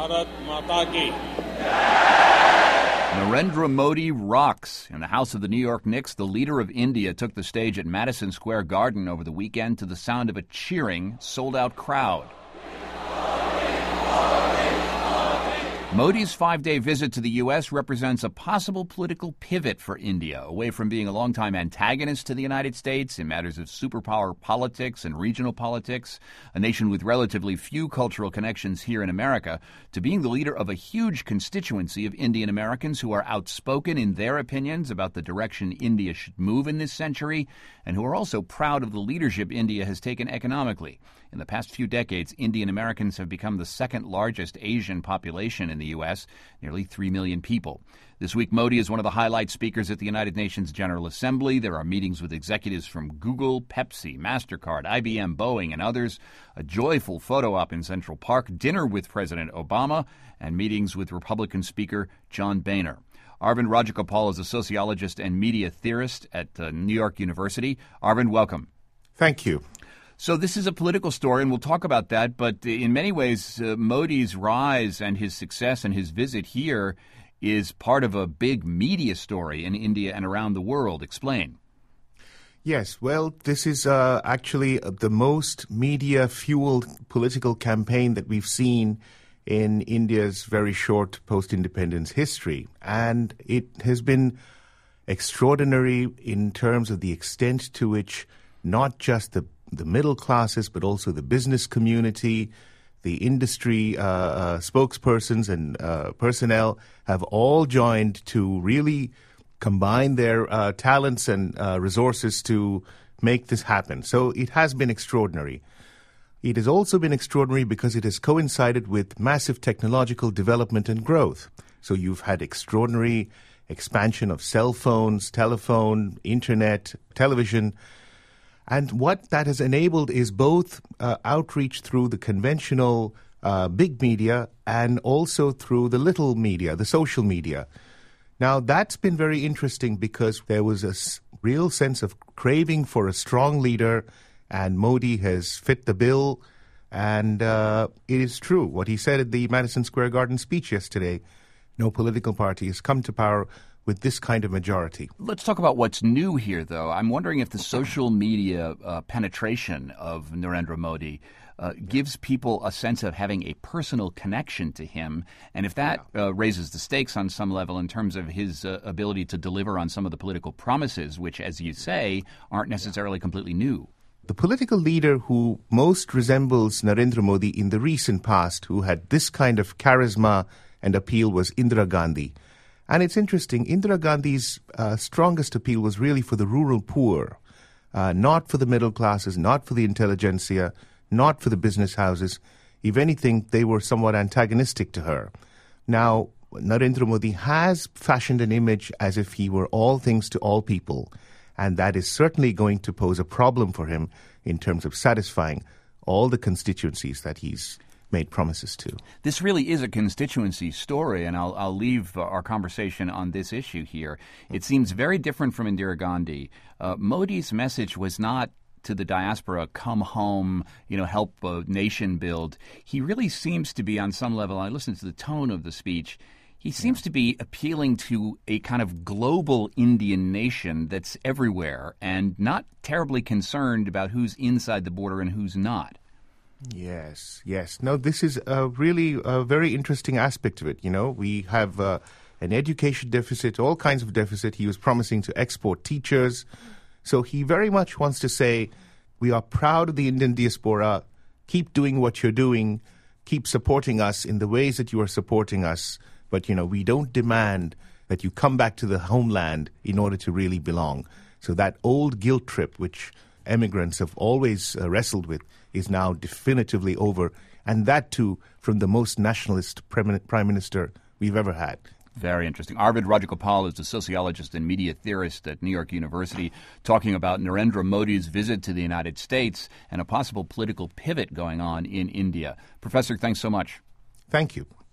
भारत माता की. Narendra Modi rocks. In the house of the New York Knicks, the leader of India took the stage at Madison Square Garden over the weekend to the sound of a cheering, sold-out crowd. Modi's 5-day visit to the U.S. represents a possible political pivot for India, away from being a longtime antagonist to the United States in matters of superpower politics and regional politics, a nation with relatively few cultural connections here in America, to being the leader of a huge constituency of Indian Americans who are outspoken in their opinions about the direction India should move in this century, and who are also proud of the leadership India has taken economically. In the past few decades, Indian Americans have become the second largest Asian population in the U.S., nearly 3 million people. This week, Modi is one of the highlight speakers at the United Nations General Assembly. There are meetings with executives from Google, Pepsi, MasterCard, IBM, Boeing, and others, a joyful photo op in Central Park, dinner with President Obama, and meetings with Republican Speaker John Boehner. Arvind Rajagopal is a sociologist and media theorist at New York University. Arvind, welcome. Thank you. So this is a political story, and we'll talk about that, but in many ways, Modi's rise and his success and his visit here is part of a big media story in India and around the world. Explain. Yes, well, this is actually the most media-fueled political campaign that we've seen in India's very short post-independence history. And it has been extraordinary in terms of the extent to which not just the middle classes, but also the business community, the industry spokespersons and personnel have all joined to really combine their talents and resources to make this happen. So it has been extraordinary. It has also been extraordinary because it has coincided with massive technological development and growth. So you've had extraordinary expansion of cell phones, telephone, internet, television. And what that has enabled is both outreach through the conventional big media and also through the little media, the social media. Now, that's been very interesting because there was a real sense of craving for a strong leader, and Modi has fit the bill. And it is true what he said at the Madison Square Garden speech yesterday. No political party has come to power with this kind of majority. Let's talk about what's new here, though. I'm wondering if the social media penetration of Narendra Modi gives people a sense of having a personal connection to him, and if that raises the stakes on some level in terms of his ability to deliver on some of the political promises, which, as you say, aren't necessarily completely new. The political leader who most resembles Narendra Modi in the recent past, who had this kind of charisma and appeal, was Indira Gandhi. And it's interesting, Indira Gandhi's strongest appeal was really for the rural poor, not for the middle classes, not for the intelligentsia, not for the business houses. If anything, they were somewhat antagonistic to her. Now, Narendra Modi has fashioned an image as if he were all things to all people, and that is certainly going to pose a problem for him in terms of satisfying all the constituencies that he's made promises to. This really is a constituency story, and I'll leave our conversation on this issue here. It seems very different from Indira Gandhi. Modi's message was not to the diaspora, come home, help a nation build. He really seems to be, on some level, I listened to the tone of the speech, he seems to be appealing to a kind of global Indian nation that's everywhere and not terribly concerned about who's inside the border and who's not. Yes. No, this is really a very interesting aspect of it. We have an education deficit, all kinds of deficit. He was promising to export teachers. So he very much wants to say, we are proud of the Indian diaspora. Keep doing what you're doing. Keep supporting us in the ways that you are supporting us. But, we don't demand that you come back to the homeland in order to really belong. So that old guilt trip, which immigrants have always wrestled with, is now definitively over, and that too from the most nationalist prime minister we've ever had. Very interesting. Arvind Rajagopal is a sociologist and media theorist at New York University, talking about Narendra Modi's visit to the United States and a possible political pivot going on in India. Professor, thanks so much. Thank you.